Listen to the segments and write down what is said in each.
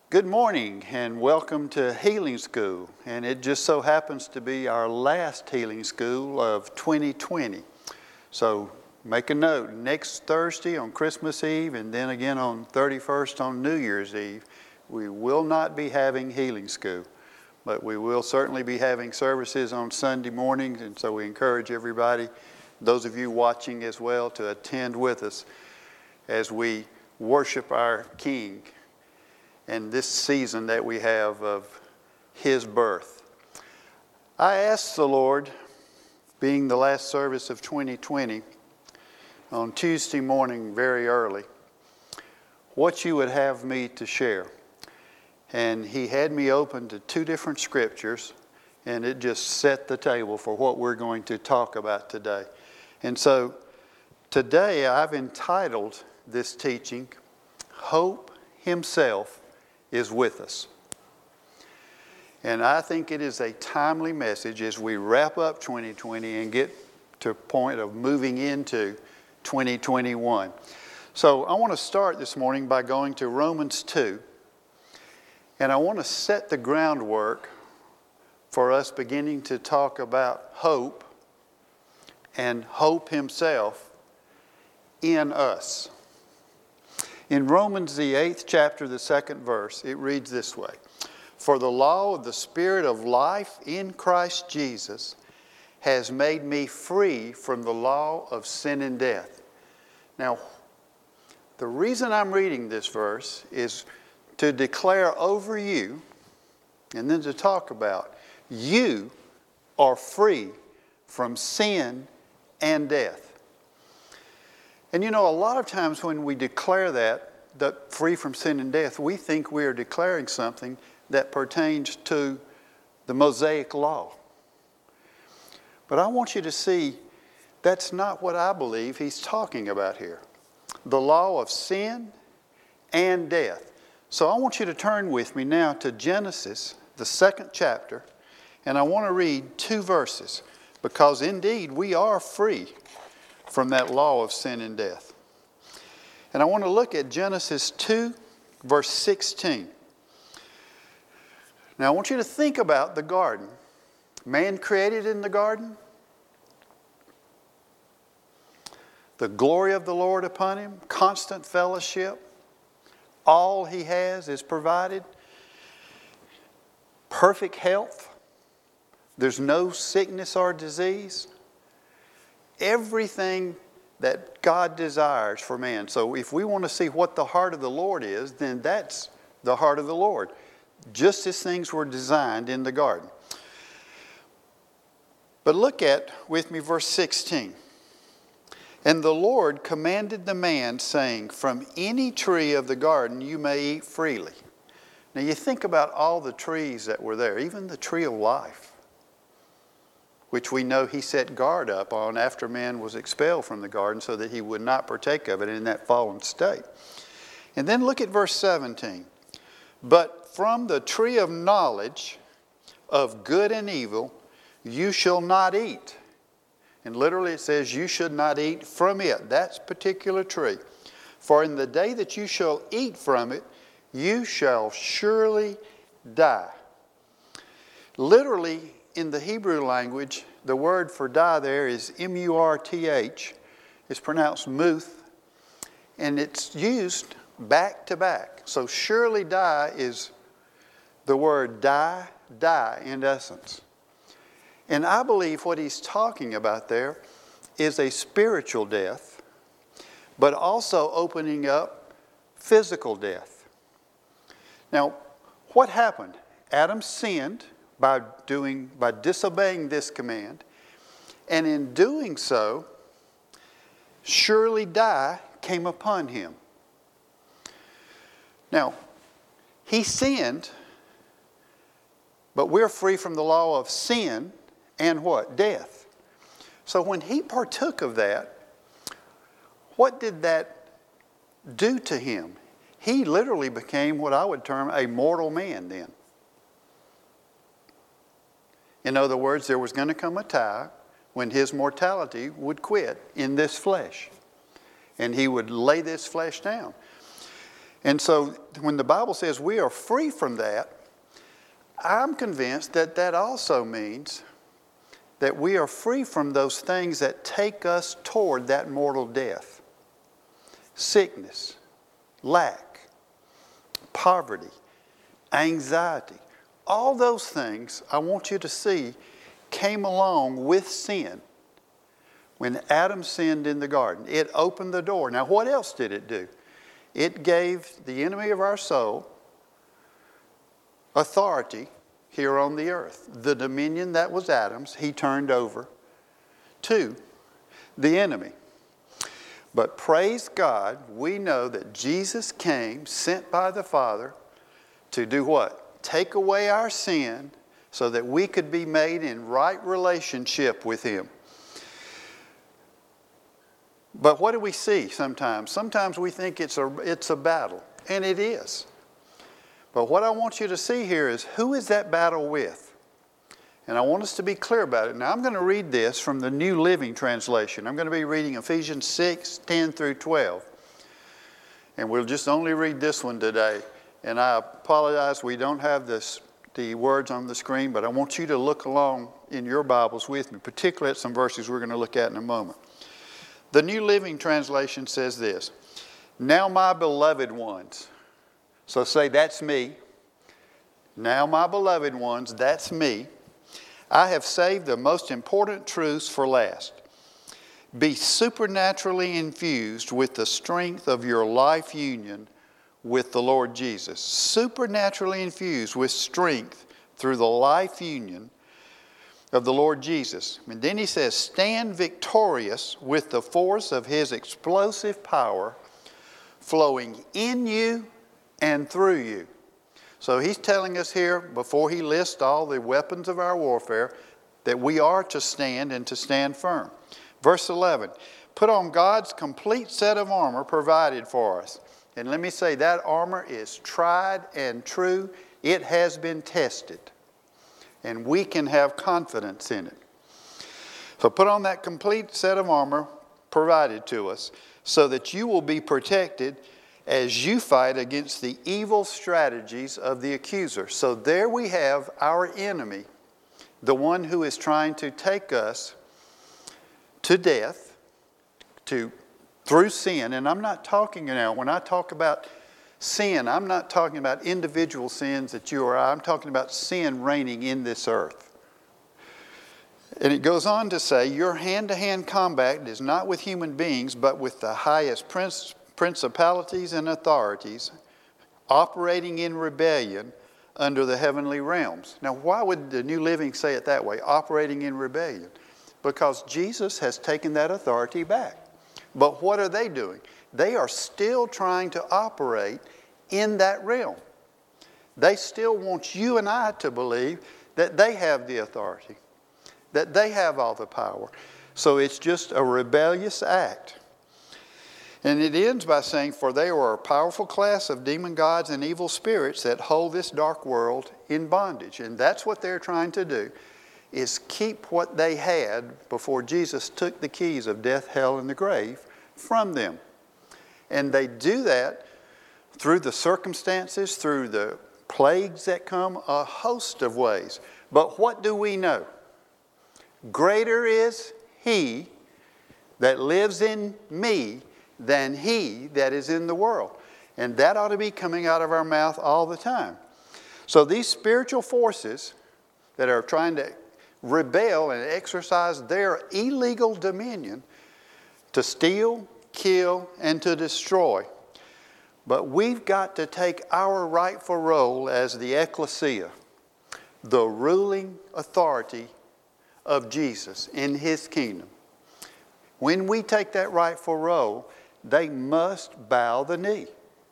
Good morning and welcome to Healing School. And it just so happens to be our last Healing School of 2020. So make a note, next Thursday on Christmas Eve and then again on 31st on New Year's Eve, we will not be having Healing School. But we will certainly be having services on Sunday mornings, and so we encourage everybody, those of you watching as well, to attend with us as we worship our King and this season that we have of His birth. I asked the Lord, being the last service of 2020, on Tuesday morning very early, what you would have me to share. And He had me open to two different scriptures, and it just set the table for what we're going to talk about today. And so today I've entitled this teaching, Hope Himself is with us. And I think it is a timely message as we wrap up 2020 and get to a point of moving into 2021. So I want to start this morning by going to Romans 2. And I want to set the groundwork for us beginning to talk about hope and hope Himself in us. In Romans, the 8th chapter, the 2nd verse, it reads this way. For the law of the Spirit of life in Christ Jesus has made me free from the law of sin and death. Now, the reason I'm reading this verse is to declare over you, and then to talk about, you are free from sin and death. And you know, a lot of times when we declare that free from sin and death, we think we are declaring something that pertains to the Mosaic law. But I want you to see that's not what I believe he's talking about here. The law of sin and death. So I want you to turn with me now to Genesis, the 2nd chapter, and I want to read 2 verses, because indeed we are free from that law of sin and death. And I want to look at Genesis 2, verse 16. Now I want you to think about the garden. Man created in the garden. The glory of the Lord upon him, constant fellowship. All he has is provided. Perfect health. There's no sickness or disease. Everything that God desires for man. So if we want to see what the heart of the Lord is, then that's the heart of the Lord. Just as things were designed in the garden. But look at, with me, verse 16. And the Lord commanded the man, saying, from any tree of the garden you may eat freely. Now you think about all the trees that were there, even the tree of life, which we know he set guard up on after man was expelled from the garden so that he would not partake of it in that fallen state. And then look at verse 17. But from the tree of knowledge of good and evil you shall not eat. And literally it says you should not eat from it, that particular tree. For in the day that you shall eat from it, you shall surely die. Literally, in the Hebrew language, the word for die there is M-U-R-T-H. It's pronounced muth, and it's used back to back. So surely die is the word die in essence. And I believe what he's talking about there is a spiritual death, but also opening up physical death. Now, what happened? Adam sinned by disobeying this command, and in doing so, surely die came upon him. Now, he sinned, but we're free from the law of sin and what? Death. So when he partook of that, what did that do to him? He literally became what I would term a mortal man then. In other words, there was going to come a time when his mortality would quit in this flesh. And he would lay this flesh down. And so when the Bible says we are free from that, I'm convinced that that also means that we are free from those things that take us toward that mortal death. Sickness, lack, poverty, anxiety. All those things I want you to see came along with sin. When Adam sinned in the garden, it opened the door. Now, what else did it do? It gave the enemy of our soul authority here on the earth. The dominion that was Adam's, he turned over to the enemy. But praise God, we know that Jesus came, sent by the Father, to do what? Take away our sin so that we could be made in right relationship with Him. But what do we see sometimes? Sometimes we think it's a battle, and it is. But what I want you to see here is, who is that battle with? And I want us to be clear about it. Now, I'm going to read this from the New Living Translation. I'm going to be reading Ephesians 6, 10 through 12. And we'll just only read this one today. And I apologize, we don't have the words on the screen, but I want you to look along in your Bibles with me, particularly at some verses we're going to look at in a moment. The New Living Translation says this: "Now, my beloved ones," so say, that's me. "Now, my beloved ones," that's me. "I have saved the most important truths for last. Be supernaturally infused with the strength of your life union with the Lord Jesus." Supernaturally infused with strength through the life union of the Lord Jesus. And then he says, "Stand victorious with the force of His explosive power flowing in you and through you." So he's telling us here, before he lists all the weapons of our warfare, that we are to stand and to stand firm. Verse 11, "Put on God's complete set of armor provided for us." And let me say, that armor is tried and true. It has been tested. And we can have confidence in it. So put on that complete set of armor provided to us, so that you will be protected as you fight against the evil strategies of the accuser. So there we have our enemy, the one who is trying to take us to death, through sin. And I'm not talking now, when I talk about sin, I'm not talking about individual sins that you or I. I'm talking about sin reigning in this earth. And it goes on to say, "Your hand-to-hand combat is not with human beings, but with the highest principalities and authorities operating in rebellion under the heavenly realms." Now, why would the New Living say it that way, operating in rebellion? Because Jesus has taken that authority back. But what are they doing? They are still trying to operate in that realm. They still want you and I to believe that they have the authority, that they have all the power. So it's just a rebellious act. And it ends by saying, "For they are a powerful class of demon gods and evil spirits that hold this dark world in bondage." And that's what they're trying to do, is keep what they had before Jesus took the keys of death, hell, and the grave from them. And they do that through the circumstances, through the plagues that come, a host of ways. But what do we know? Greater is He that lives in me than he that is in the world. And that ought to be coming out of our mouth all the time. So these spiritual forces that are trying to rebel and exercise their illegal dominion to steal, kill, and to destroy. But we've got to take our rightful role as the ecclesia, the ruling authority of Jesus in His kingdom. When we take that rightful role, they must bow the knee.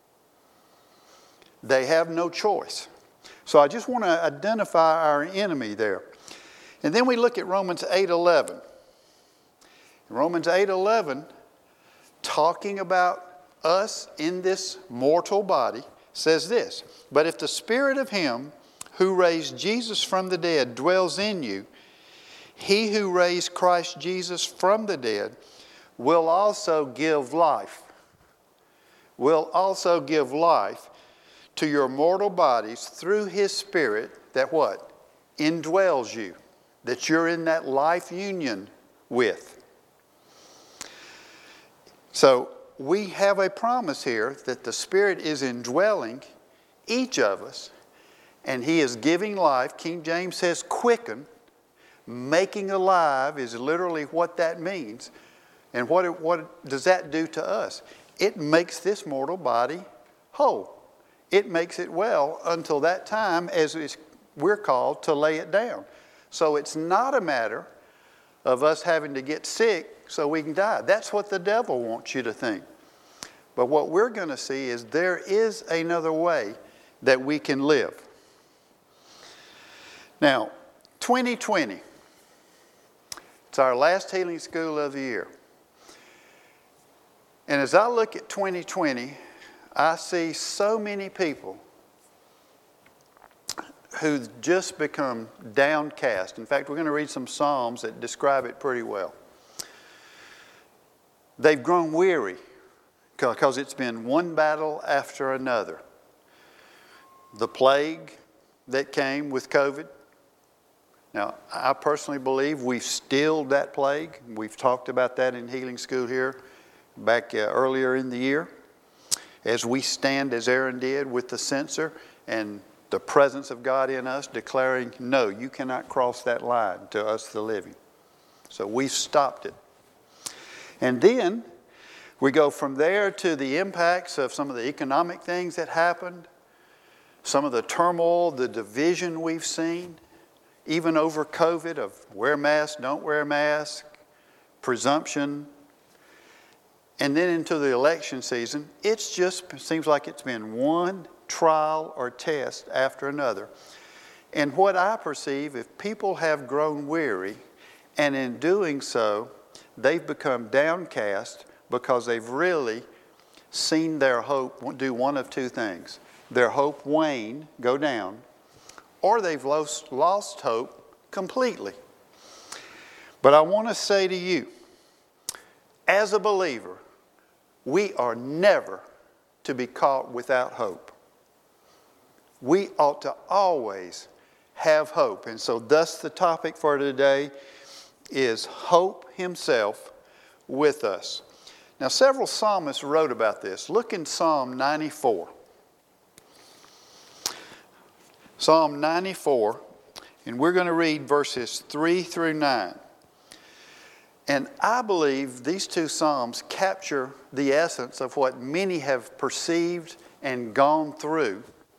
They have no choice. So I just want to identify our enemy there. And then we look at Romans 8:11. Romans 8:11, talking about us in this mortal body, says this: "But if the Spirit of Him who raised Jesus from the dead dwells in you, He who raised Christ Jesus from the dead will also give life." will also give life to your mortal bodies through His Spirit that what? Indwells you. That you're in that life union with. So we have a promise here that the Spirit is indwelling each of us, and He is giving life. King James says quicken. Making alive is literally what that means. And what does that do to us? It makes this mortal body whole. It makes it well until that time as we're called to lay it down. So it's not a matter of us having to get sick so we can die. That's what the devil wants you to think. But what we're going to see is there is another way that we can live. Now, 2020. It's our last healing school of the year. And as I look at 2020, I see so many people who've just become downcast. In fact, we're going to read some Psalms that describe it pretty well. They've grown weary because it's been one battle after another. The plague that came with COVID. Now, I personally believe we've stilled that plague. We've talked about that in Healing School here back earlier in the year. As we stand, as Aaron did, with the censer and the presence of God in us, declaring, no, you cannot cross that line to us the living. So we've stopped it. And then we go from there to the impacts of some of the economic things that happened, some of the turmoil, the division we've seen, even over COVID of wear mask, don't wear a mask, presumption, and then into the election season. It's just seems like it's been one trial or test after another. And what I perceive, if people have grown weary, and in doing so, they've become downcast because they've really seen their hope do one of two things. Their hope wane, go down, or they've lost hope completely. But I want to say to you, as a believer, we are never to be caught without hope. We ought to always have hope. And so thus the topic for today is hope Himself with us. Now, several psalmists wrote about this. Look in Psalm 94. Psalm 94, and we're going to read verses 3 through 9. And I believe these two psalms capture the essence of what many have perceived and gone through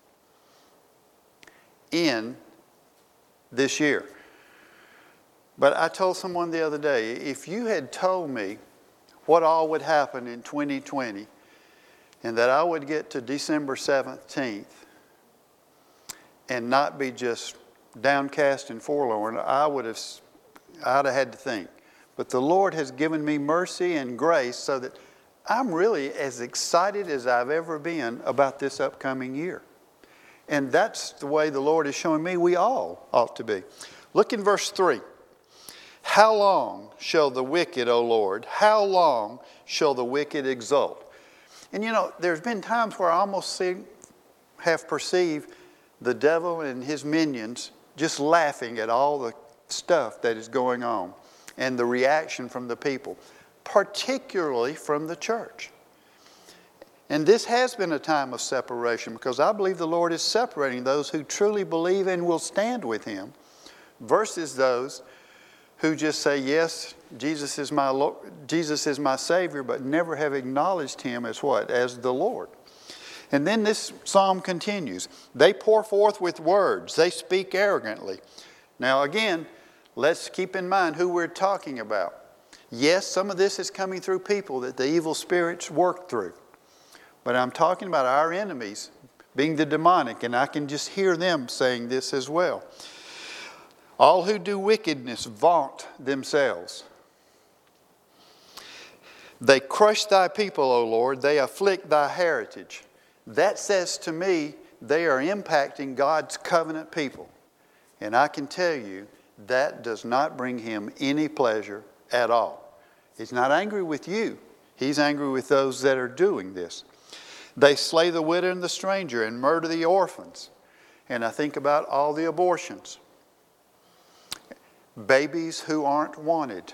in this year. But I told someone the other day, if you had told me what all would happen in 2020 and that I would get to December 17th and not be just downcast and forlorn, I'd have had to think. But the Lord has given me mercy and grace so that I'm really as excited as I've ever been about this upcoming year. And that's the way the Lord is showing me we all ought to be. Look in verse 3. How long shall the wicked, O Lord, how long shall the wicked exult? And you know, there's been times where I almost have perceived the devil and his minions just laughing at all the stuff that is going on and the reaction from the people, particularly from the church. And this has been a time of separation because I believe the Lord is separating those who truly believe and will stand with Him versus those who just say, yes, Jesus is my Lord, Jesus is my Savior, but never have acknowledged Him as what? As the Lord. And then this psalm continues. They pour forth with words. They speak arrogantly. Now again, let's keep in mind who we're talking about. Yes, some of this is coming through people that the evil spirits work through. But I'm talking about our enemies being the demonic, and I can just hear them saying this as well. All who do wickedness vaunt themselves. They crush thy people, O Lord. They afflict thy heritage. That says to me they are impacting God's covenant people. And I can tell you that does not bring Him any pleasure at all. He's not angry with you. He's angry with those that are doing this. They slay the widow and the stranger and murder the orphans. And I think about all the abortions. Babies who aren't wanted.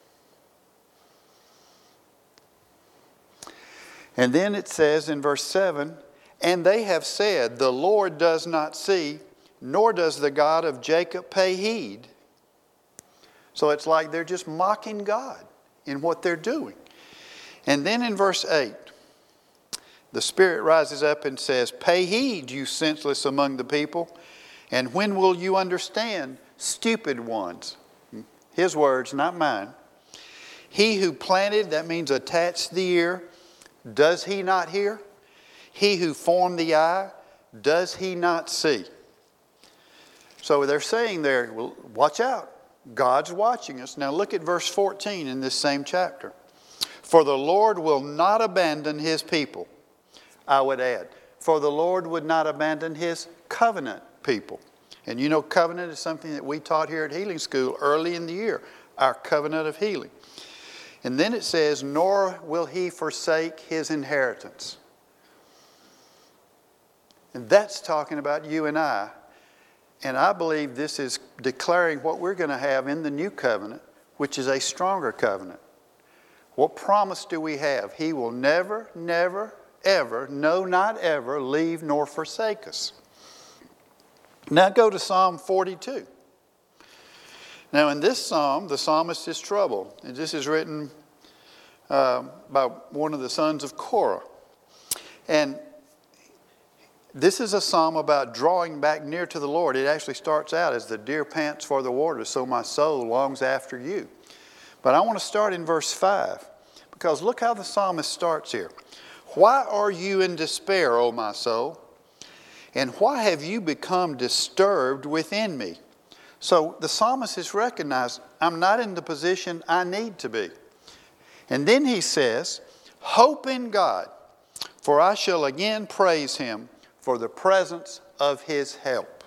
And then it says in verse 7, and they have said, the Lord does not see, nor does the God of Jacob pay heed. So it's like they're just mocking God in what they're doing. And then in verse 8, the Spirit rises up and says, pay heed, you senseless among the people, and when will you understand, stupid ones? His words, not mine. He who planted, that means attached the ear, does he not hear? He who formed the eye, does he not see? So they're saying there, well, watch out. God's watching us. Now look at verse 14 in this same chapter. For the Lord will not abandon his people. I would add, for the Lord would not abandon his covenant people. And you know, covenant is something that we taught here at Healing School early in the year, our covenant of healing. And then it says, nor will he forsake his inheritance. And that's talking about you and I. And I believe this is declaring what we're going to have in the new covenant, which is a stronger covenant. What promise do we have? He will never, never, ever, no, not ever, leave nor forsake us. Now go to Psalm 42. Now in this psalm, the psalmist is troubled. And this is written by one of the sons of Korah. And this is a psalm about drawing back near to the Lord. It actually starts out as the deer pants for the water, so my soul longs after you. But I want to start in verse 5, because look how the psalmist starts here. Why are you in despair, O my soul? And why have you become disturbed within me? So the psalmist has recognized, I'm not in the position I need to be. And then he says, hope in God, for I shall again praise him for the presence of his help.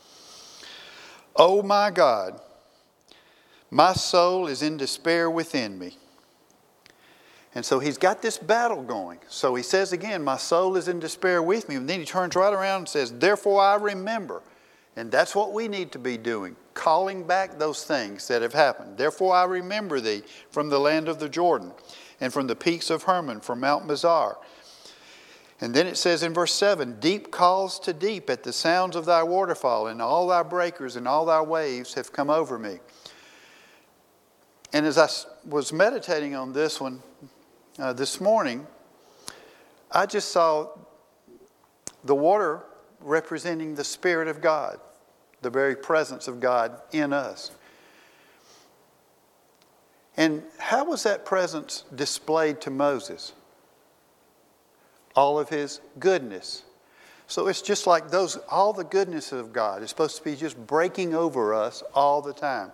O my God, my soul is in despair within me. And so he's got this battle going. So he says again, my soul is in despair with me. And then he turns right around and says, therefore I remember. And that's what we need to be doing, calling back those things that have happened. Therefore I remember thee from the land of the Jordan, and from the peaks of Hermon, from Mount Mizar. And then it says in verse 7, deep calls to deep at the sounds of thy waterfall, and all thy breakers and all thy waves have come over me. And as I was meditating on this one this morning, I just saw the water representing the Spirit of God, the very presence of God in us. And how was that presence displayed to Moses? All of his goodness. So it's just like all the goodness of God is supposed to be just breaking over us all the time.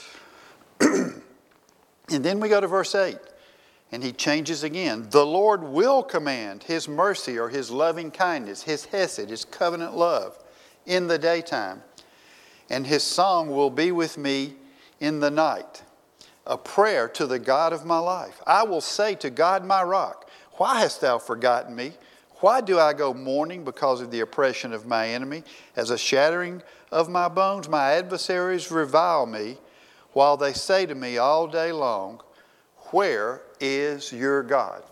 And then we go to verse 8, and he changes again. The Lord will command his mercy or his loving kindness, his hesed, his covenant love in the daytime. And his song will be with me in the night, a prayer to the God of my life. I will say to God my rock, why hast thou forgotten me? Why do I go mourning because of the oppression of my enemy? As a shattering of my bones, my adversaries revile me, while they say to me all day long, where is your God?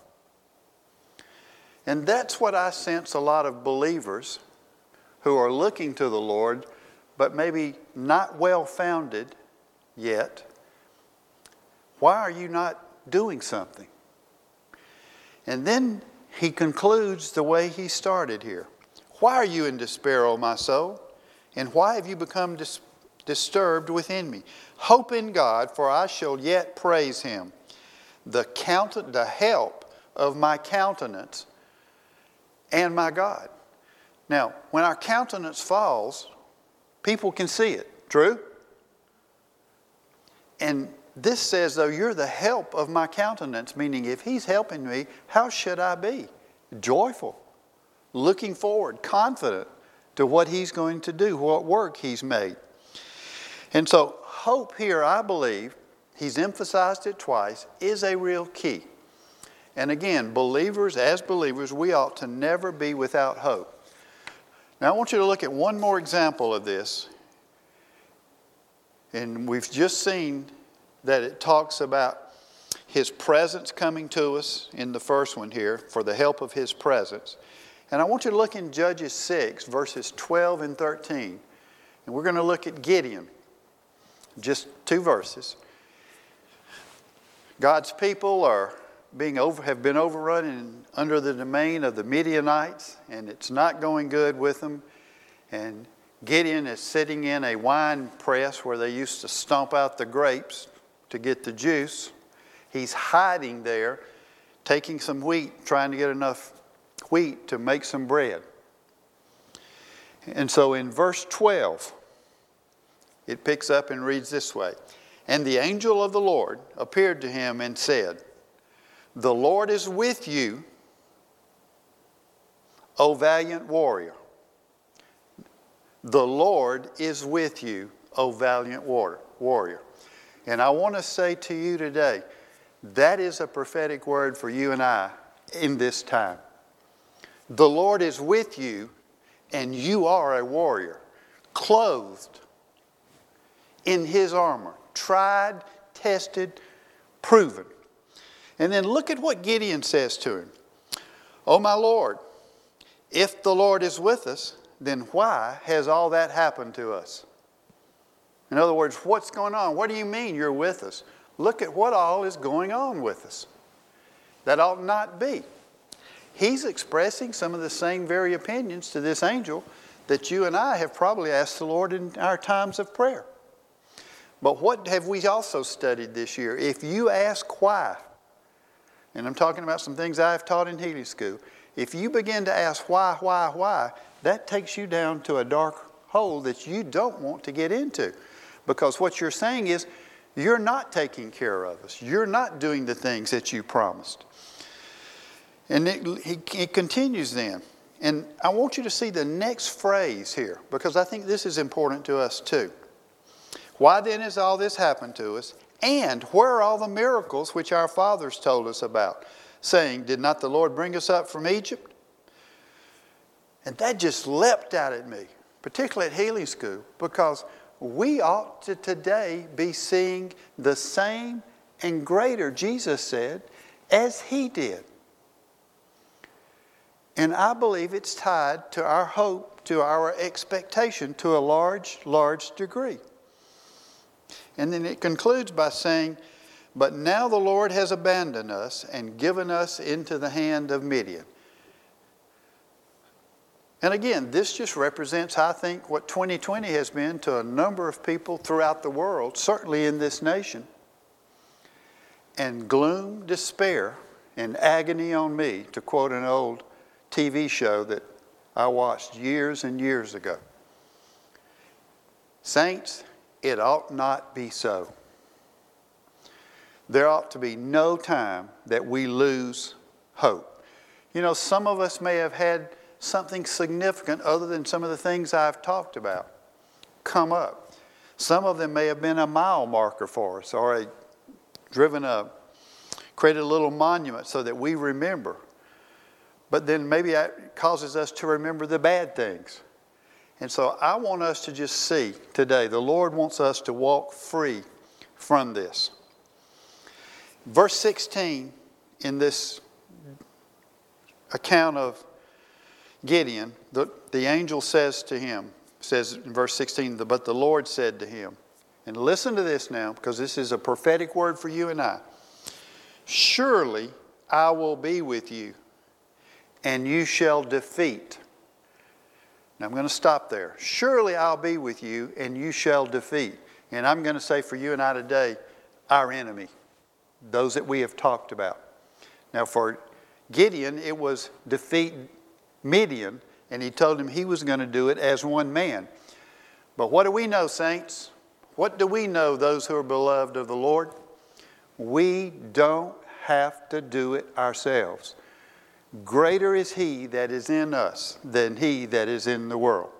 And that's what I sense a lot of believers who are looking to the Lord, but maybe not well-founded yet. Why are you not doing something? And then he concludes the way he started here. Why are you in despair, O my soul? And why have you become disturbed within me? Hope in God, for I shall yet praise him, the help of my countenance and my God. Now, when our countenance falls, people can see it. True? And this says, though, you're the help of my countenance, meaning if he's helping me, how should I be? Joyful, looking forward, confident to what he's going to do, what work he's made. And so hope here, I believe, he's emphasized it twice, is a real key. And again, as believers, we ought to never be without hope. Now I want you to look at one more example of this. And we've just seen that it talks about His presence coming to us in the first one here, for the help of His presence. And I want you to look in Judges 6, verses 12 and 13. And we're going to look at Gideon. Just 2 verses. God's people have been overrun and under the domain of the Midianites, and it's not going good with them. And Gideon is sitting in a wine press where they used to stomp out the grapes to get the juice. He's hiding there, taking some wheat, trying to get enough wheat to make some bread. And so in verse 12, it picks up and reads this way. And the angel of the Lord appeared to him and said, "The Lord is with you, O valiant warrior." The Lord is with you, O valiant warrior. And I want to say to you today, that is a prophetic word for you and I in this time. The Lord is with you, and you are a warrior, clothed in His armor, tried, tested, proven. And then look at what Gideon says to him. "Oh my Lord, if the Lord is with us, then why has all that happened to us?" In other words, what's going on? What do you mean you're with us? Look at what all is going on with us. That ought not be. He's expressing some of the same very opinions to this angel that you and I have probably asked the Lord in our times of prayer. But what have we also studied this year? If you ask why, and I'm talking about some things I've taught in Healing School, if you begin to ask why, that takes you down to a dark hole that you don't want to get into. Because what you're saying is, you're not taking care of us. You're not doing the things that you promised. And he continues then. And I want you to see the next phrase here, because I think this is important to us too. Why then has all this happened to us? And where are all the miracles which our fathers told us about, saying, did not the Lord bring us up from Egypt? And that just leapt out at me, particularly at Healing School, because we ought to today be seeing the same and greater, Jesus said, as He did. And I believe it's tied to our hope, to our expectation to a large, large degree. And then it concludes by saying, but now the Lord has abandoned us and given us into the hand of Midian. And again, this just represents, I think, what 2020 has been to a number of people throughout the world, certainly in this nation. And gloom, despair, and agony on me, to quote an old TV show that I watched years and years ago. Saints, it ought not be so. There ought to be no time that we lose hope. You know, some of us may have had something significant other than some of the things I've talked about come up. Some of them may have been a mile marker for us, or created a little monument so that we remember. But then maybe that causes us to remember the bad things. And so I want us to just see today, the Lord wants us to walk free from this. Verse 16 in this account of Gideon, the angel says in verse 16, but the Lord said to him, and listen to this now, because this is a prophetic word for you and I. Surely I will be with you, and you shall defeat. Now I'm going to stop there. Surely I'll be with you, and you shall defeat. And I'm going to say for you and I today, our enemy, those that we have talked about. Now for Gideon, it was defeat Midian, and he told him he was going to do it as one man. But what do we know, saints? What do we know, those who are beloved of the Lord? We don't have to do it ourselves. Greater is He that is in us than he that is in the world.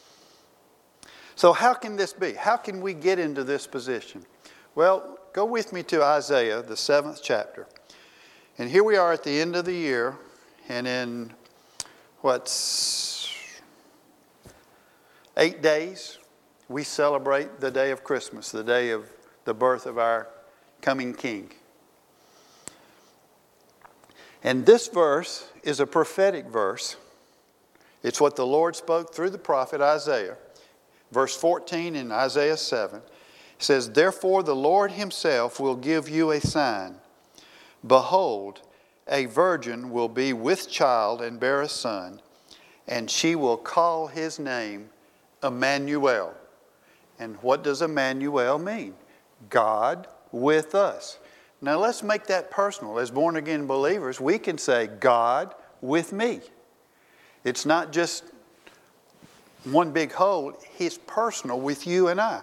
So how can this be? How can we get into this position? Well, go with me to Isaiah, the 7th chapter. And here we are at the end of the year, and in 8 days, we celebrate the day of Christmas, the day of the birth of our coming King. And this verse is a prophetic verse. It's what the Lord spoke through the prophet Isaiah. Verse 14 in Isaiah 7 says, "Therefore the Lord himself will give you a sign. Behold, a virgin will be with child and bear a son, and she will call his name Emmanuel." And what does Emmanuel mean? God with us. Now let's make that personal. As born-again believers, we can say, God with me. It's not just one big whole. He's personal with you and I.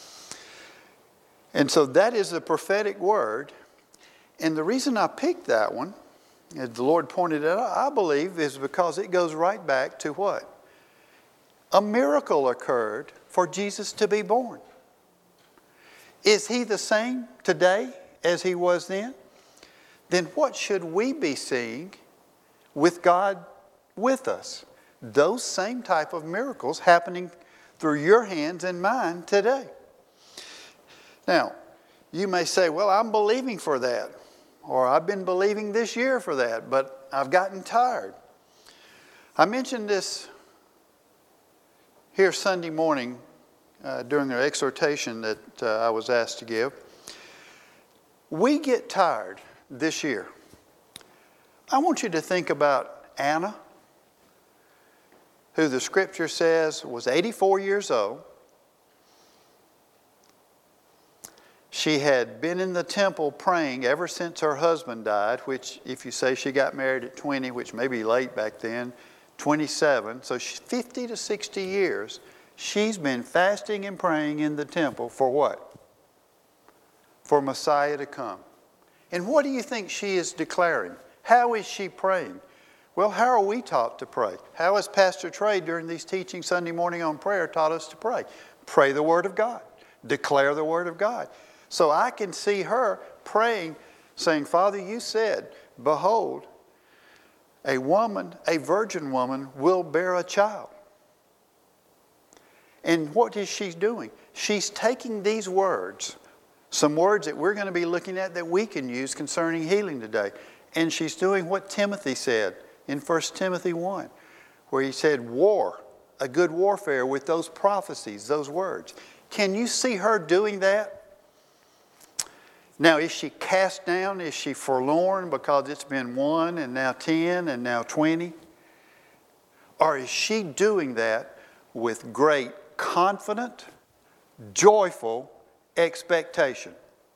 And so that is the prophetic word. And the reason I picked that one, as the Lord pointed out, I believe, is because it goes right back to what? A miracle occurred for Jesus to be born. Is he the same today as he was then? Then what should we be seeing with God with us? Those same type of miracles happening through your hands and mine today. Now, you may say, well, I'm believing for that. Or I've been believing this year for that, but I've gotten tired. I mentioned this here Sunday morning during an exhortation that I was asked to give. We get tired this year. I want you to think about Anna, who the scripture says was 84 years old. She had been in the temple praying ever since her husband died, which if you say she got married at 20, which may be late back then, 27. So she's 50 to 60 years. She's been fasting and praying in the temple for what? For Messiah to come. And what do you think she is declaring? How is she praying? Well, how are we taught to pray? How has Pastor Trey during these teachings Sunday morning on prayer taught us to pray? Pray the Word of God. Declare the Word of God. So I can see her praying, saying, Father, you said, behold, a woman, a virgin woman, will bear a child. And what is she doing? She's taking these words, some words that we're going to be looking at that we can use concerning healing today. And she's doing what Timothy said in 1 Timothy 1, where he said, war, a good warfare with those prophecies, those words. Can you see her doing that? Now, is she cast down? Is she forlorn because it's been 1 and now 10 and now 20? Or is she doing that with great confident, joyful expectation?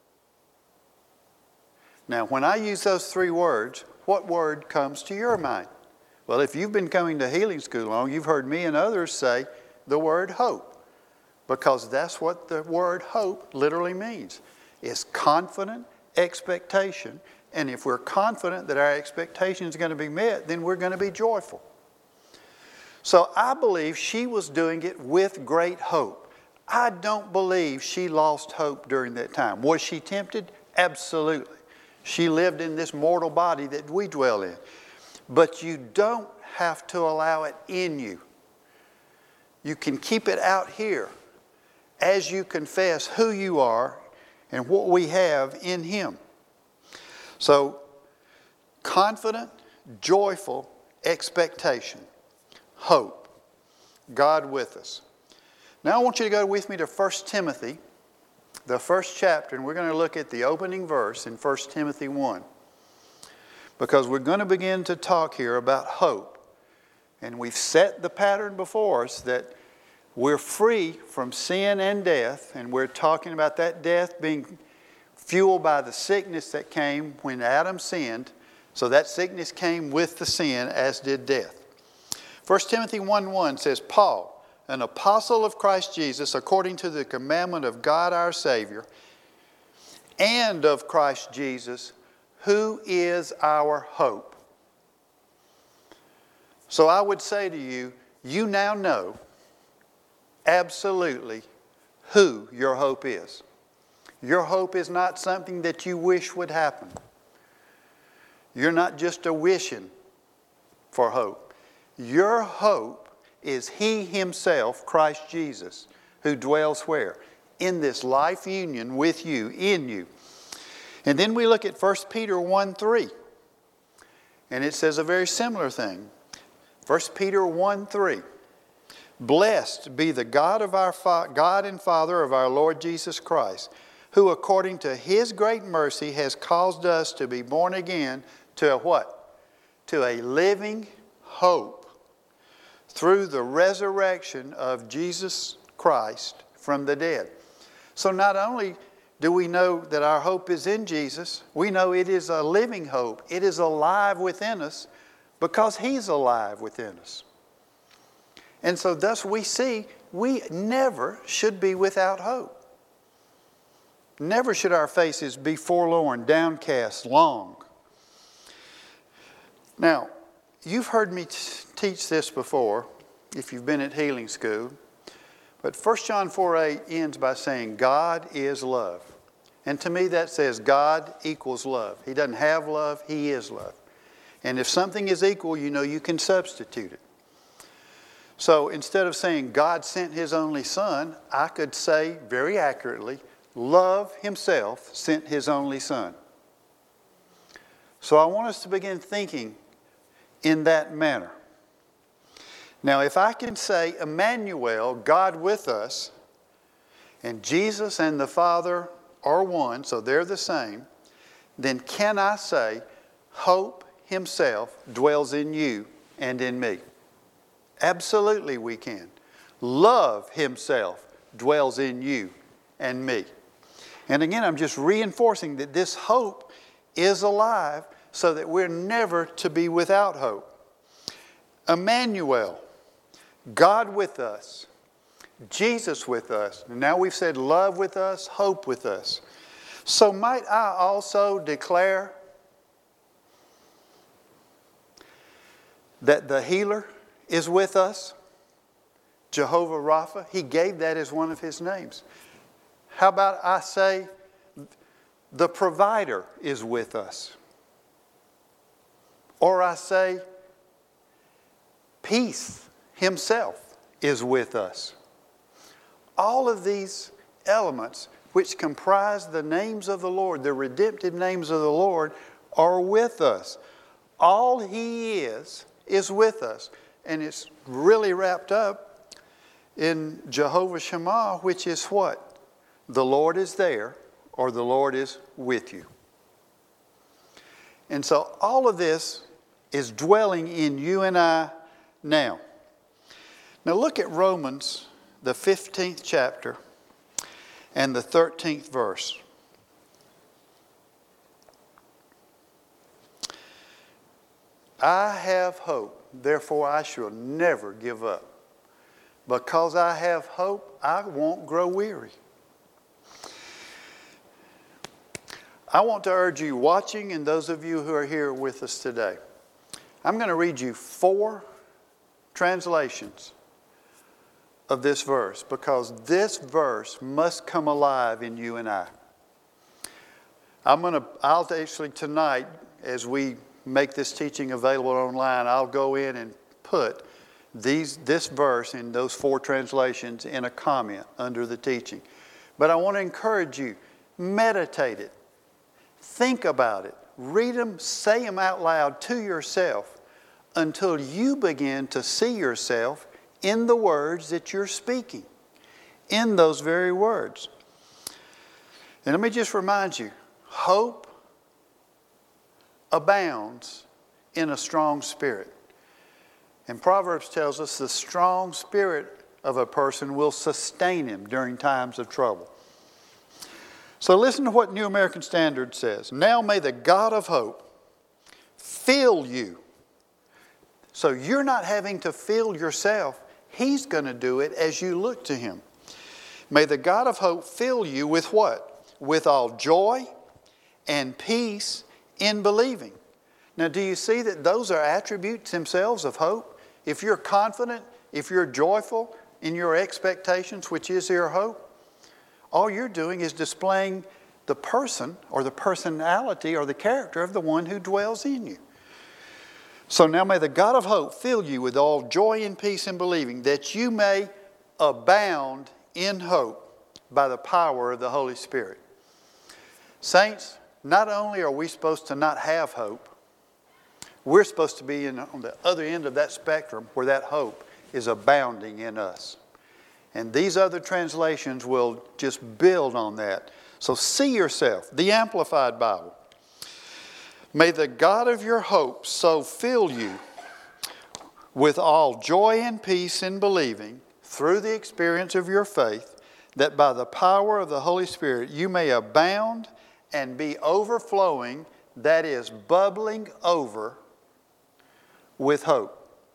Now, when I use those 3 words, what word comes to your mind? Well, if you've been coming to healing school long, you've heard me and others say the word hope, because that's what the word hope literally means. It's confident expectation. And if we're confident that our expectation is going to be met, then we're going to be joyful. So I believe she was doing it with great hope. I don't believe she lost hope during that time. Was she tempted? Absolutely. She lived in this mortal body that we dwell in. But you don't have to allow it in you. You can keep it out here as you confess who you are and what we have in Him. So, confident, joyful expectation, hope, God with us. Now I want you to go with me to 1 Timothy, the first chapter, and we're going to look at the opening verse in 1 Timothy 1. Because we're going to begin to talk here about hope. And we've set the pattern before us that we're free from sin and death, and we're talking about that death being fueled by the sickness that came when Adam sinned. So that sickness came with the sin, as did death. 1 Timothy 1:1 says, Paul, an apostle of Christ Jesus, according to the commandment of God our Savior, and of Christ Jesus, who is our hope. So I would say to you, you now know absolutely who your hope is. Your hope is not something that you wish would happen. You're not just a wishing for hope. Your hope is He Himself, Christ Jesus, who dwells where? In this life union with you, in you. And then we look at 1 Peter 1:3. And it says a very similar thing. 1 Peter 1:3. Blessed be the God of our God and Father of our Lord Jesus Christ, who according to His great mercy has caused us to be born again to a what? To a living hope through the resurrection of Jesus Christ from the dead. So not only do we know that our hope is in Jesus, we know it is a living hope. It is alive within us because He's alive within us. And so thus we see we never should be without hope. Never should our faces be forlorn, downcast, long. Now, you've heard me teach this before, if you've been at Healing School. But 1 John 4:8 ends by saying, God is love. And to me that says God equals love. He doesn't have love, He is love. And if something is equal, you know you can substitute it. So instead of saying God sent His only Son, I could say very accurately, love Himself sent His only Son. So I want us to begin thinking in that manner. Now, if I can say Emmanuel, God with us, and Jesus and the Father are one, so they're the same, then can I say hope Himself dwells in you and in me? Absolutely we can. Love Himself dwells in you and me. And again, I'm just reinforcing that this hope is alive so that we're never to be without hope. Emmanuel, God with us, Jesus with us. And now we've said love with us, hope with us. So might I also declare that the healer is with us? Jehovah Rapha, He gave that as one of His names. How about I say the provider is with us? Or I say peace Himself is with us. All of these elements which comprise the names of the Lord, the redemptive names of the Lord, are with us. All He is with us. And it's really wrapped up in Jehovah Shammah, which is what? The Lord is there, or the Lord is with you. And so all of this is dwelling in you and I now. Now look at Romans, the 15th chapter and the 13th verse. I have hope, therefore I shall never give up. Because I have hope, I won't grow weary. I want to urge you watching and those of you who are here with us today. I'm going to read you 4 translations of this verse because this verse must come alive in you and I. I'll actually tonight, as we make this teaching available online, I'll go in and put this verse in those 4 translations in a comment under the teaching. But I want to encourage you, meditate it. Think about it. Read them, say them out loud to yourself until you begin to see yourself in the words that you're speaking, in those very words. And let me just remind you, hope abounds in a strong spirit. And Proverbs tells us the strong spirit of a person will sustain him during times of trouble. So listen to what New American Standard says. Now may the God of hope fill you. So you're not having to fill yourself. He's going to do it as you look to Him. May the God of hope fill you with what? With all joy and peace in believing. Now, do you see that those are attributes themselves of hope? If you're confident, if you're joyful in your expectations, which is your hope, all you're doing is displaying the person or the personality or the character of the one who dwells in you. So now may the God of hope fill you with all joy and peace in believing, that you may abound in hope by the power of the Holy Spirit. Saints, not only are we supposed to not have hope, we're supposed to be on the other end of that spectrum where that hope is abounding in us. And these other translations will just build on that. So see yourself, the Amplified Bible. May the God of your hope so fill you with all joy and peace in believing through the experience of your faith, that by the power of the Holy Spirit you may abound and be overflowing, that is, bubbling over with hope.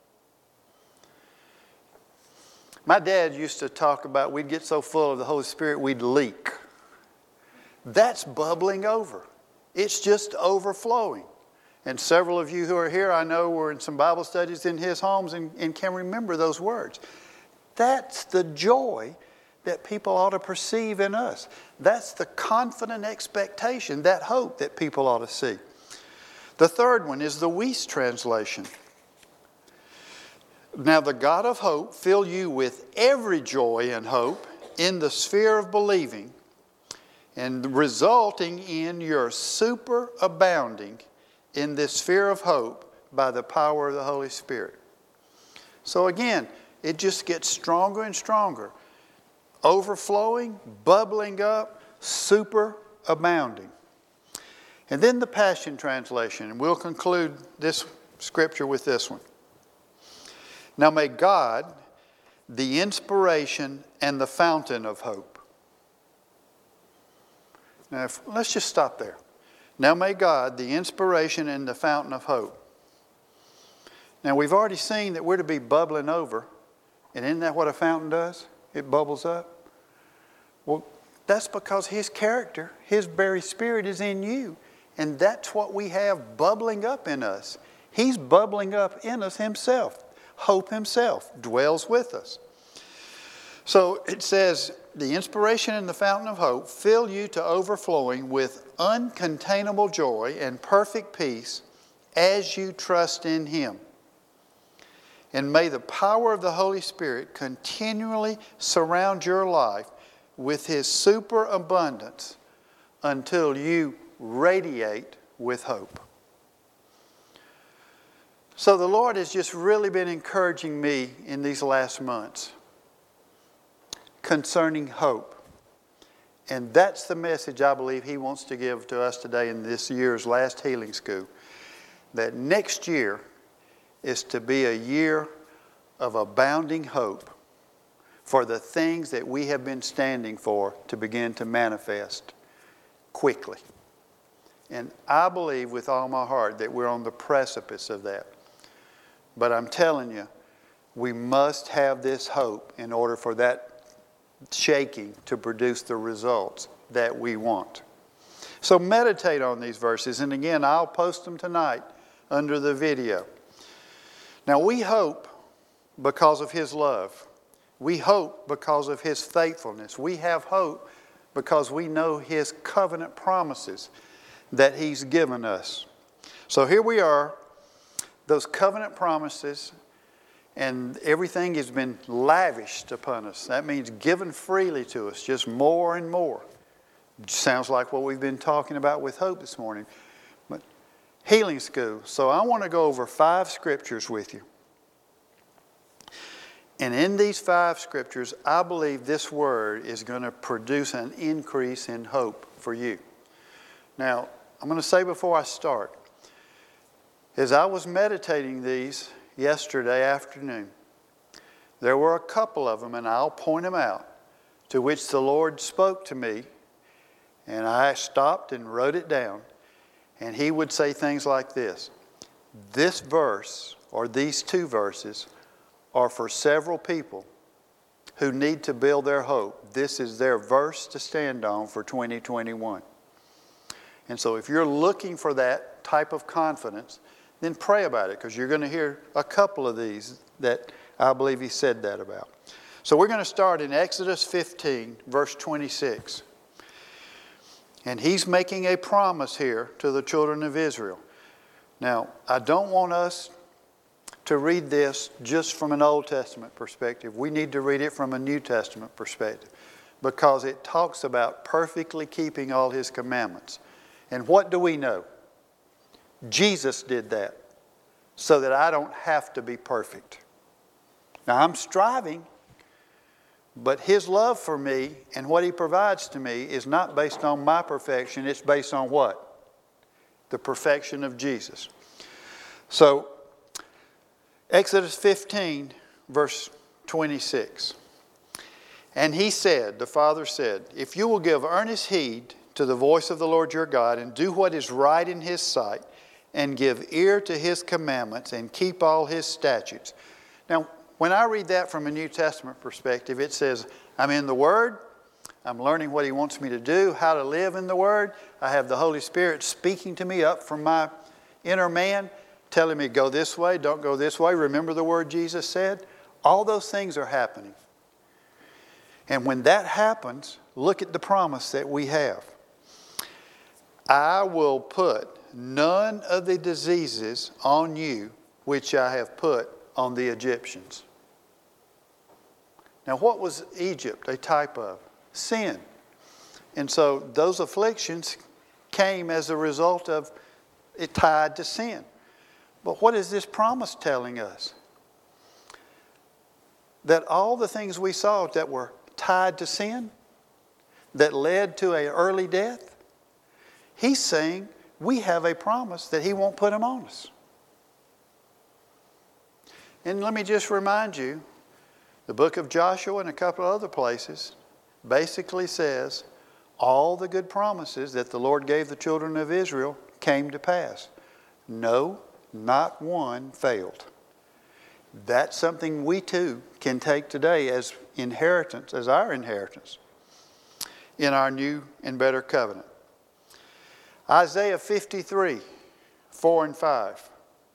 My dad used to talk about we'd get so full of the Holy Spirit we'd leak. That's bubbling over. It's just overflowing. And several of you who are here, I know, were in some Bible studies in his homes and can remember those words. That's the joy that people ought to perceive in us. That's the confident expectation, that hope that people ought to see. The third one is the Weiss translation. Now the God of hope fill you with every joy and hope in the sphere of believing, and resulting in your superabounding in this sphere of hope by the power of the Holy Spirit. So again, it just gets stronger and stronger. Overflowing, bubbling up, superabounding. And then the Passion Translation, and we'll conclude this scripture with this one. Now may God, the inspiration and the fountain of hope. Now let's just stop there. Now may God, the inspiration and the fountain of hope. Now we've already seen that we're to be bubbling over. And isn't that what a fountain does? It bubbles up. Well, that's because His character, His very Spirit is in you. And that's what we have bubbling up in us. He's bubbling up in us Himself. Hope Himself dwells with us. So it says, the inspiration and the fountain of hope fill you to overflowing with uncontainable joy and perfect peace as you trust in Him. And may the power of the Holy Spirit continually surround your life with His superabundance until you radiate with hope. So the Lord has just really been encouraging me in these last months concerning hope. And that's the message I believe He wants to give to us today in this year's last healing school. That next year is to be a year of abounding hope for the things that we have been standing for to begin to manifest quickly. And I believe with all my heart that we're on the precipice of that. But I'm telling you, we must have this hope in order for that shaking to produce the results that we want. So meditate on these verses. And again, I'll post them tonight under the video. Now we hope because of His love. We hope because of His faithfulness. We have hope because we know His covenant promises that He's given us. So here we are, those covenant promises, and everything has been lavished upon us. That means given freely to us, just more and more. Sounds like what we've been talking about with hope this morning. But healing school. So I want to go over 5 scriptures with you. And in these 5 scriptures, I believe this word is going to produce an increase in hope for you. Now, I'm going to say before I start, as I was meditating these yesterday afternoon, there were a couple of them, and I'll point them out, to which the Lord spoke to me, and I stopped and wrote it down, and He would say things like this. This verse, or these 2 verses, are for several people who need to build their hope. This is their verse to stand on for 2021. And so if you're looking for that type of confidence, then pray about it, because you're going to hear a couple of these that I believe He said that about. So we're going to start in Exodus 15, verse 26. And he's making a promise here to the children of Israel. Now, I don't want us to read this just from an Old Testament perspective. We need to read it from a New Testament perspective, because it talks about perfectly keeping all his commandments. And what do we know? Jesus did that so that I don't have to be perfect. Now, I'm striving, but his love for me and what he provides to me is not based on my perfection. It's based on what? The perfection of Jesus. So, Exodus 15, verse 26. And he said, the Father said, if you will give earnest heed to the voice of the Lord your God and do what is right in his sight and give ear to his commandments and keep all his statutes. Now, when I read that from a New Testament perspective, it says, I'm in the Word, I'm learning what he wants me to do, how to live in the Word. I have the Holy Spirit speaking to me up from my inner man, telling me go this way, don't go this way. Remember the word Jesus said? All those things are happening. And when that happens, look at the promise that we have. I will put none of the diseases on you which I have put on the Egyptians. Now, what was Egypt a type of? Sin. And so those afflictions came as a result of it tied to sin. But what is this promise telling us? That all the things we saw that were tied to sin, that led to an early death, he's saying we have a promise that he won't put them on us. And let me just remind you, the book of Joshua and a couple of other places basically says all the good promises that the Lord gave the children of Israel came to pass. No, not one failed. That's something we too can take today as inheritance, as our inheritance in our new and better covenant. Isaiah 53, 4 and 5.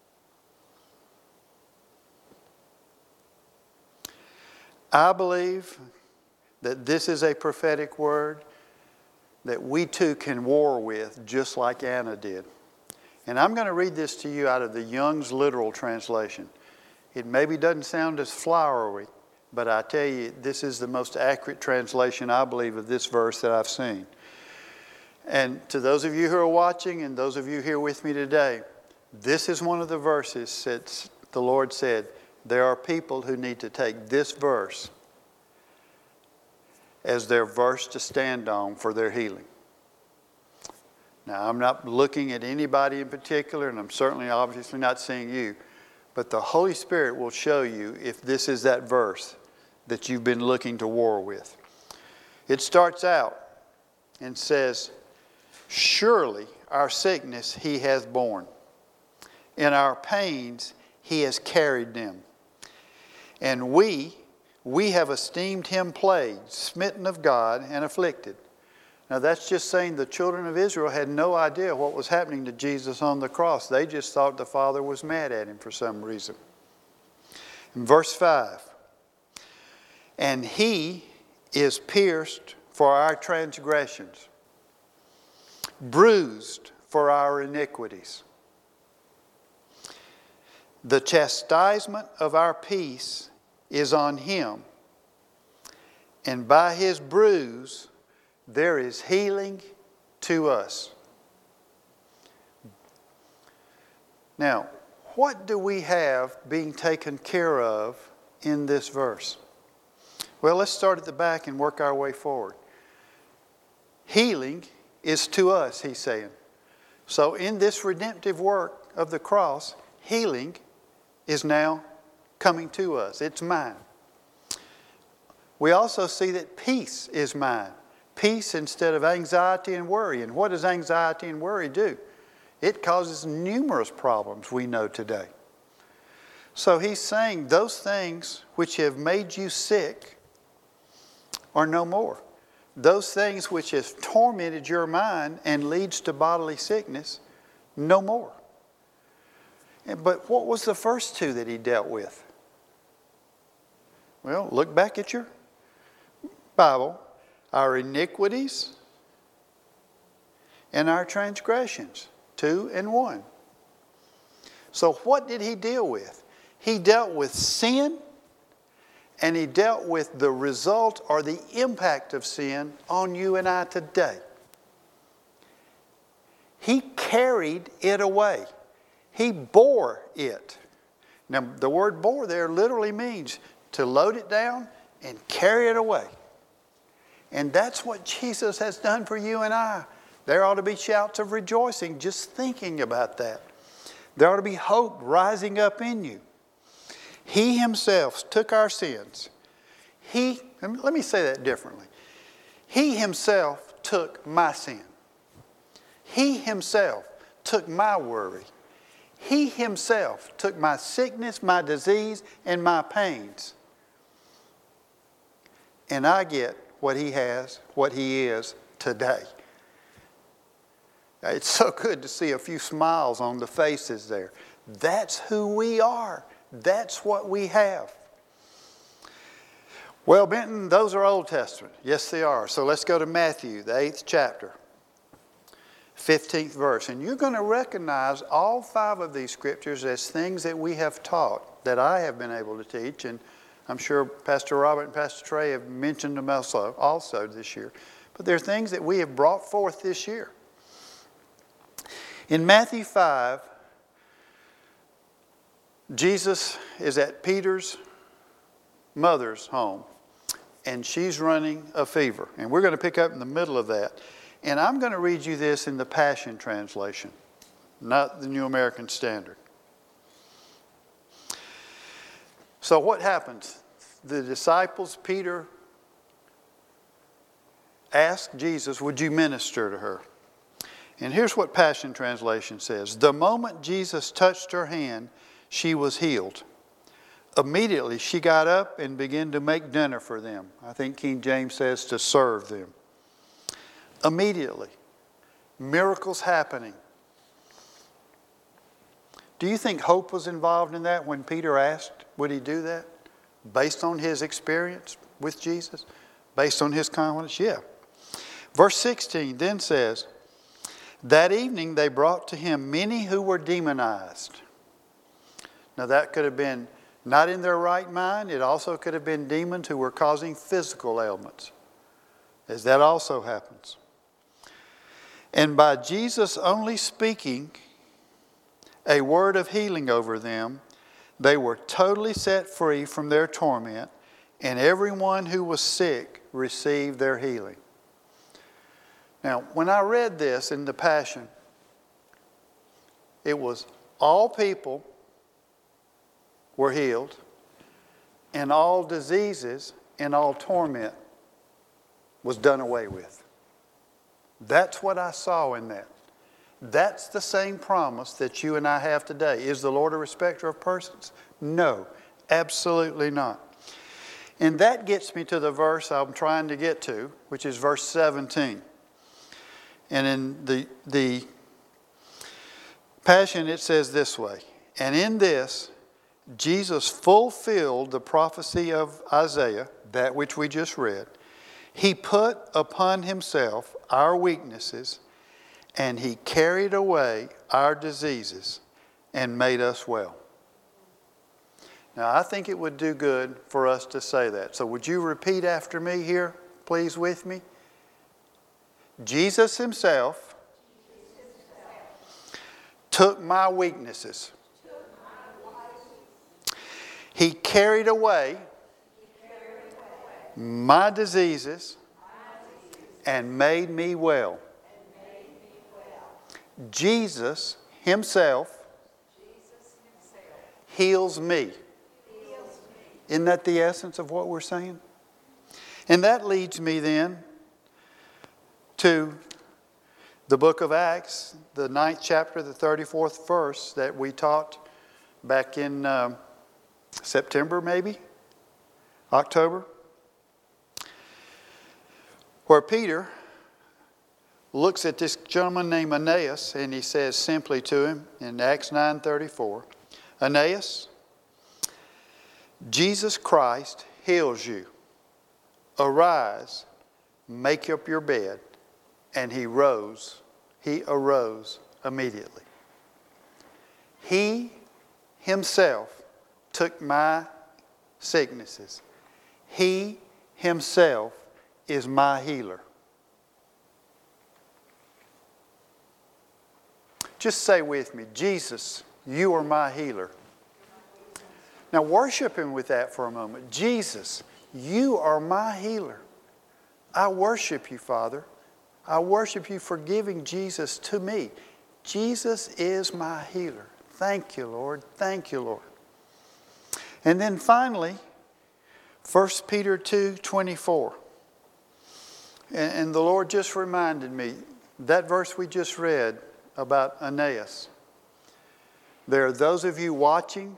I believe that this is a prophetic word that we too can war with, just like Anna did. And I'm going to read this to you out of the Young's Literal Translation. It maybe doesn't sound as flowery, but I tell you, this is the most accurate translation, I believe, of this verse that I've seen. And to those of you who are watching and those of you here with me today, this is one of the verses that the Lord said, there are people who need to take this verse as their verse to stand on for their healing. Now, I'm not looking at anybody in particular, and I'm certainly obviously not seeing you, but the Holy Spirit will show you if this is that verse that you've been looking to war with. It starts out and says, surely our sickness he hath borne, and our pains he has carried them. And we have esteemed him plagued, smitten of God, and afflicted. Now that's just saying the children of Israel had no idea what was happening to Jesus on the cross. They just thought the Father was mad at him for some reason. In verse 5, and he is pierced for our transgressions, bruised for our iniquities. The chastisement of our peace is on him, and by his bruise there is healing to us. Now, what do we have being taken care of in this verse? Well, let's start at the back and work our way forward. Healing is to us, he's saying. So in this redemptive work of the cross, healing is now coming to us. It's mine. We also see that peace is mine. Peace instead of anxiety and worry. And what does anxiety and worry do? It causes numerous problems we know today. So he's saying those things which have made you sick are no more. Those things which have tormented your mind and leads to bodily sickness, no more. But what was the first two that he dealt with? Well, look back at your Bible. Our iniquities and our transgressions. 2 and 1. So what did he deal with? He dealt with sin, and he dealt with the result or the impact of sin on you and I today. He carried it away. He bore it. Now, the word bore there literally means to load it down and carry it away. And that's what Jesus has done for you and I. There ought to be shouts of rejoicing just thinking about that. There ought to be hope rising up in you. He himself took our sins. Let me say that differently. He himself took my sin. He himself took my worry. He himself took my sickness, my disease, and my pains. And I get what he has, what he is today. It's so good to see a few smiles on the faces there. That's who we are. That's what we have. Well, Benton, those are Old Testament. Yes, they are. So let's go to Matthew, the 8th chapter, 15th verse. And you're going to recognize all 5 of these scriptures as things that we have taught, that I have been able to teach. And I'm sure Pastor Robert and Pastor Trey have mentioned them also this year. But they're things that we have brought forth this year. In Matthew 5, Jesus is at Peter's mother's home, and she's running a fever. And we're going to pick up in the middle of that. And I'm going to read you this in the Passion Translation, not the New American Standard. So what happens? The disciples, Peter, asked Jesus, would you minister to her? And here's what Passion Translation says. The moment Jesus touched her hand, she was healed. Immediately she got up and began to make dinner for them. I think King James says to serve them. Immediately. Miracles happening. Do you think hope was involved in that when Peter asked, would he do that? Based on his experience with Jesus? Based on his confidence? Yeah. Verse 16 then says, that evening they brought to him many who were demonized. Now that could have been not in their right mind. It also could have been demons who were causing physical ailments, as that also happens. And by Jesus only speaking a word of healing over them, they were totally set free from their torment, and everyone who was sick received their healing. Now, when I read this in the Passion, it was all people were healed, and all diseases and all torment was done away with. That's what I saw in that. That's the same promise that you and I have today. Is the Lord a respecter of persons? No, absolutely not. And that gets me to the verse I'm trying to get to, which is verse 17. And in the Passion, it says this way, and in this, Jesus fulfilled the prophecy of Isaiah, that which we just read. He put upon himself our weaknesses, and he carried away our diseases and made us well. Now, I think it would do good for us to say that. So would you repeat after me here, please, with me? Jesus himself took my weaknesses. He carried away my diseases and made me well. Jesus himself heals me. Isn't that the essence of what we're saying? And that leads me then to the book of Acts, the 9th chapter, the 34th verse that we taught back in September, maybe? October? Where Peter looks at this gentleman named Aeneas, and he says simply to him in Acts 9:34, Aeneas, Jesus Christ heals you. Arise, make up your bed. And he rose he arose immediately. He himself took my sicknesses. He himself is my healer. Just say with me, Jesus, you are my healer. Now worship him with that for a moment. Jesus, you are my healer. I worship you, Father. I worship you for giving Jesus to me. Jesus is my healer. Thank you, Lord. Thank you, Lord. And then finally, 1 Peter 2:24. And the Lord just reminded me, that verse we just read about Aeneas. There are those of you watching,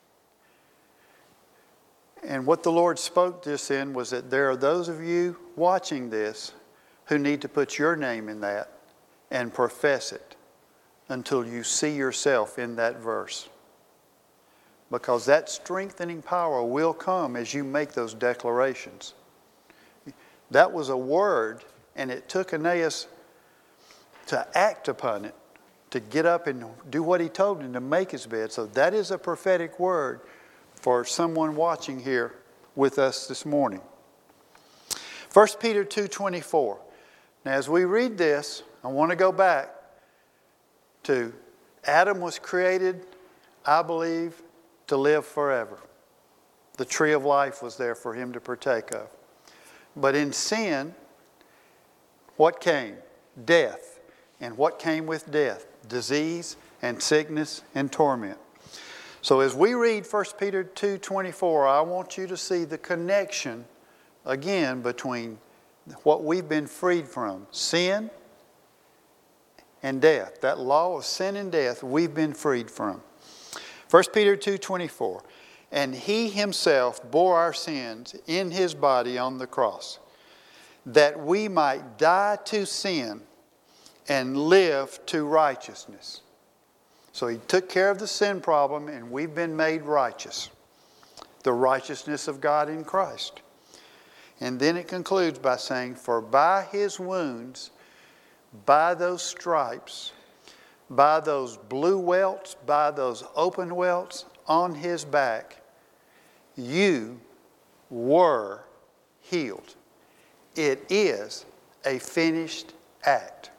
and what the Lord spoke this in was that there are those of you watching this who need to put your name in that and profess it until you see yourself in that verse. Because that strengthening power will come as you make those declarations. That was a word, and it took Aeneas to act upon it, to get up and do what he told him, to make his bed. So that is a prophetic word for someone watching here with us this morning. 1 Peter 2:24. Now as we read this, I want to go back to Adam was created, I believe, to live forever. The tree of life was there for him to partake of. But in sin, what came? Death. And what came with death? Disease and sickness and torment. So as we read 1 Peter 2:24, I want you to see the connection again between what we've been freed from, sin and death. That law of sin and death we've been freed from. 1 Peter 2:24, and he himself bore our sins in his body on the cross, that we might die to sin and live to righteousness. So he took care of the sin problem and we've been made righteous. The righteousness of God in Christ. And then it concludes by saying, for by his wounds, by those stripes, by those blue welts, by those open welts on his back, you were healed. It is a finished act.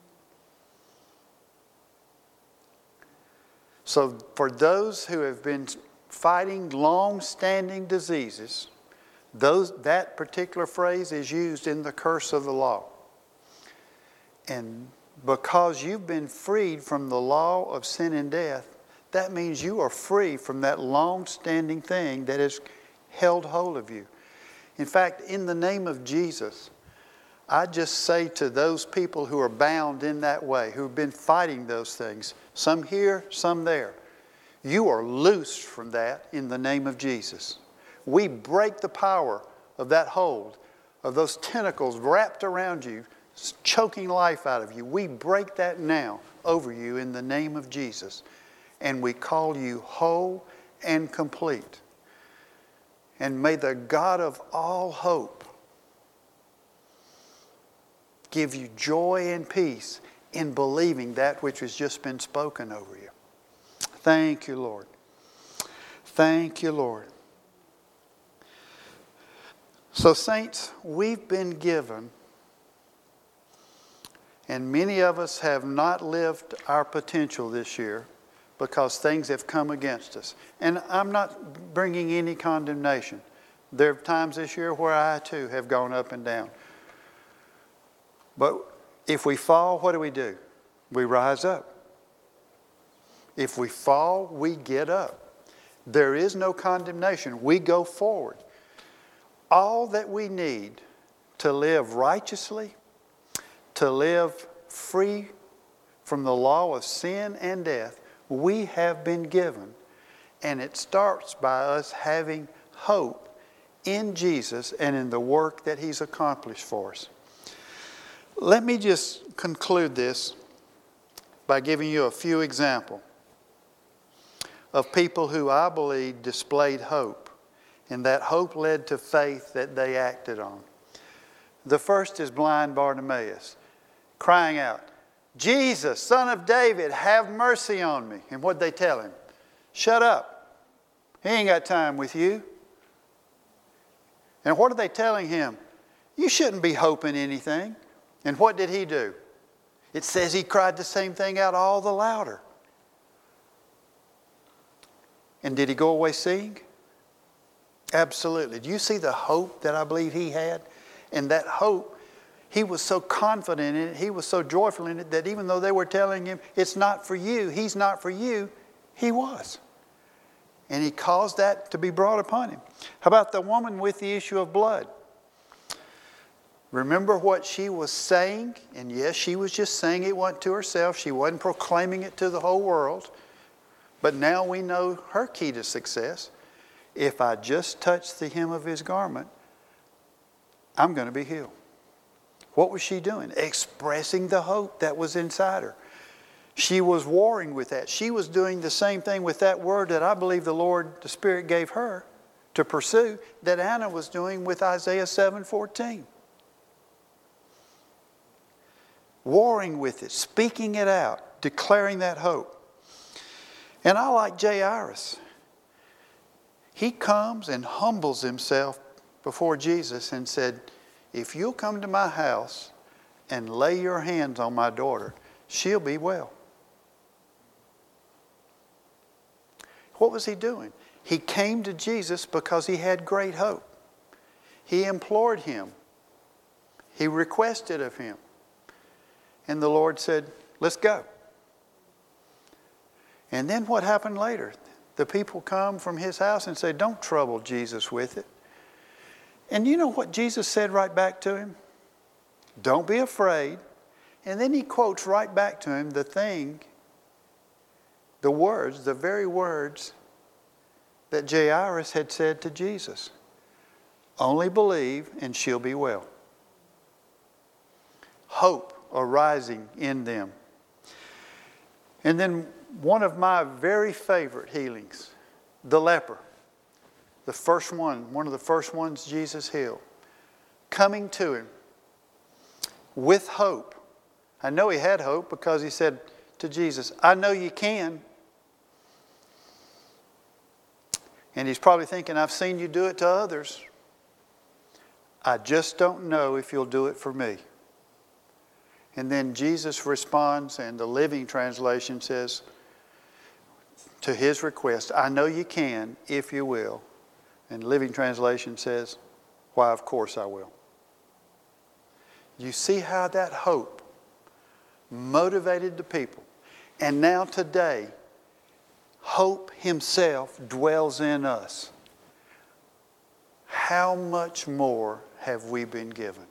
So for those who have been fighting long-standing diseases, that particular phrase is used in the curse of the law. And because you've been freed from the law of sin and death, that means you are free from that long-standing thing that has held hold of you. In fact, in the name of Jesus, I just say to those people who are bound in that way, who've been fighting those things, some here, some there, you are loosed from that in the name of Jesus. We break the power of that hold, of those tentacles wrapped around you, choking life out of you. We break that now over you in the name of Jesus. And we call you whole and complete. And may the God of all hope give you joy and peace in believing that which has just been spoken over you. Thank you, Lord. Thank you, Lord. So, saints, we've been given, and many of us have not lived our potential this year because things have come against us. And I'm not bringing any condemnation. There are times this year where I too have gone up and down. But if we fall, what do? We rise up. If we fall, we get up. There is no condemnation. We go forward. All that we need to live righteously, to live free from the law of sin and death, we have been given. And it starts by us having hope in Jesus and in the work that He's accomplished for us. Let me just conclude this by giving you a few examples of people who I believe displayed hope, and that hope led to faith that they acted on. The first is blind Bartimaeus, crying out, Jesus, Son of David, have mercy on me. And what'd they tell him? Shut up. He ain't got time with you. And what are they telling him? You shouldn't be hoping anything. And what did he do? It says he cried the same thing out all the louder. And did he go away seeing? Absolutely. Do you see the hope that I believe he had? And that hope, he was so confident in it, he was so joyful in it, that even though they were telling him, it's not for you, he's not for you, he was. And he caused that to be brought upon him. How about the woman with the issue of blood? Remember what she was saying? And yes, she was just saying it wasn't to herself. She wasn't proclaiming it to the whole world. But now we know her key to success. If I just touch the hem of his garment, I'm going to be healed. What was she doing? Expressing the hope that was inside her. She was warring with that. She was doing the same thing with that word that I believe the Lord, the Spirit gave her to pursue, that Anna was doing with Isaiah 7:14. Warring with it, speaking it out, declaring that hope. And I like Jairus. He comes and humbles himself before Jesus and said, if you'll come to my house and lay your hands on my daughter, she'll be well. What was he doing? He came to Jesus because he had great hope. He implored him. He requested of him. And the Lord said, let's go. And then what happened later? The people come from his house and say, don't trouble Jesus with it. And you know what Jesus said right back to him? Don't be afraid. And then he quotes right back to him the words, the very words that Jairus had said to Jesus. Only believe and she'll be well. Hope arising in them. And then one of my very favorite healings, the leper. The first one of the first ones Jesus healed. Coming to him with hope. I know he had hope because he said to Jesus, I know you can. And he's probably thinking, I've seen you do it to others. I just don't know if you'll do it for me. And then Jesus responds, and the Living Translation says, to his request, I know you can if you will. And Living Translation says, why, of course I will. You see how that hope motivated the people. And now today, hope himself dwells in us. How much more have we been given?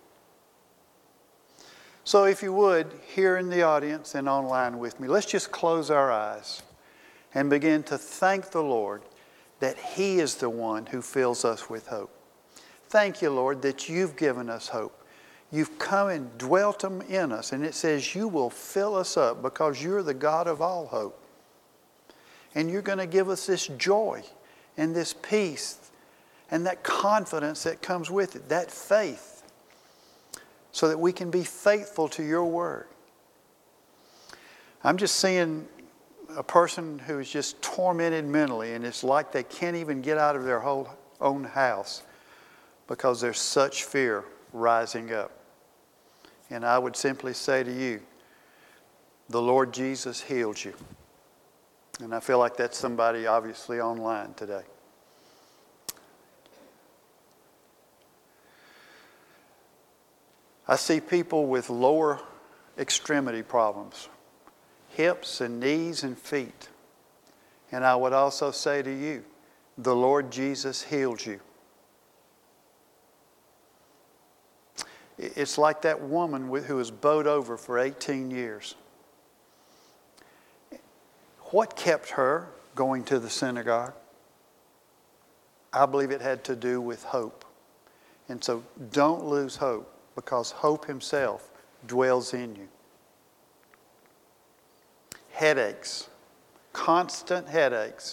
So if you would, here in the audience and online with me, let's just close our eyes and begin to thank the Lord that He is the one who fills us with hope. Thank you, Lord, that you've given us hope. You've come and dwelt in us, and it says you will fill us up because you're the God of all hope. And you're going to give us this joy and this peace and that confidence that comes with it, that faith, so that we can be faithful to your word. I'm just seeing a person who is just tormented mentally, and it's like they can't even get out of their own house because there's such fear rising up. And I would simply say to you, the Lord Jesus healed you. And I feel like that's somebody obviously online today. I see people with lower extremity problems, hips and knees and feet. And I would also say to you, the Lord Jesus healed you. It's like that woman who was bowed over for 18 years. What kept her going to the synagogue? I believe it had to do with hope. And so don't lose hope, because hope himself dwells in you. Headaches, constant headaches.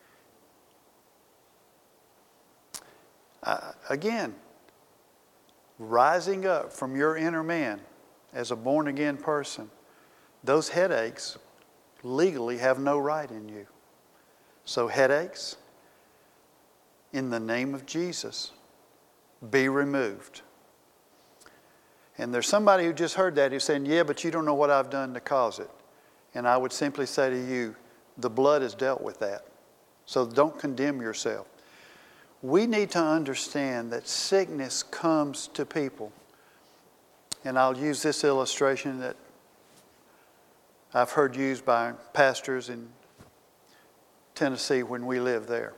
Again, rising up from your inner man as a born-again person, those headaches legally have no right in you. So headaches, in the name of Jesus, be removed. And there's somebody who just heard that who's saying, yeah, but you don't know what I've done to cause it. And I would simply say to you, the blood has dealt with that. So don't condemn yourself. We need to understand that sickness comes to people. And I'll use this illustration that I've heard used by pastors in Tennessee when we lived there.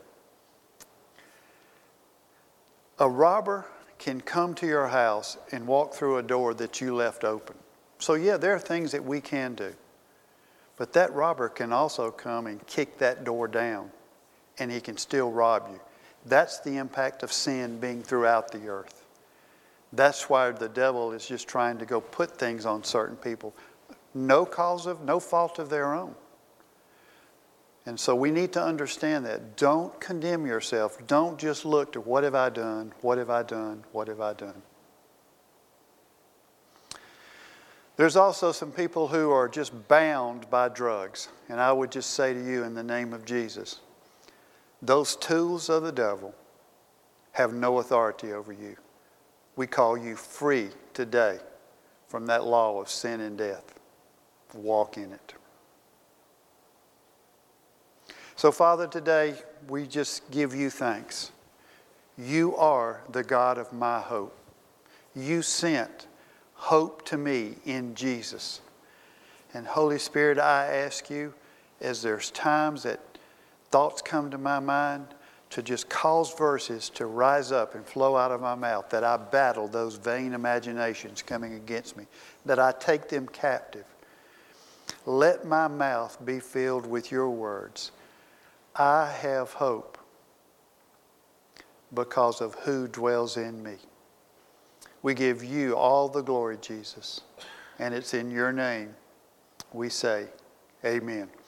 A robber can come to your house and walk through a door that you left open. So yeah, there are things that we can do. But that robber can also come and kick that door down, and he can still rob you. That's the impact of sin being throughout the earth. That's why the devil is just trying to go put things on certain people. No fault of their own. And so we need to understand that. Don't condemn yourself. Don't just look to what have I done, what have I done, what have I done. There's also some people who are just bound by drugs. And I would just say to you in the name of Jesus, those tools of the devil have no authority over you. We call you free today from that law of sin and death. Walk in it. So, Father, today we just give you thanks. You are the God of my hope. You sent hope to me in Jesus. And Holy Spirit, I ask you, as there's times that thoughts come to my mind, to just cause verses to rise up and flow out of my mouth, that I battle those vain imaginations coming against me, that I take them captive. Let my mouth be filled with your words. I have hope because of who dwells in me. We give you all the glory, Jesus, and it's in your name we say, amen.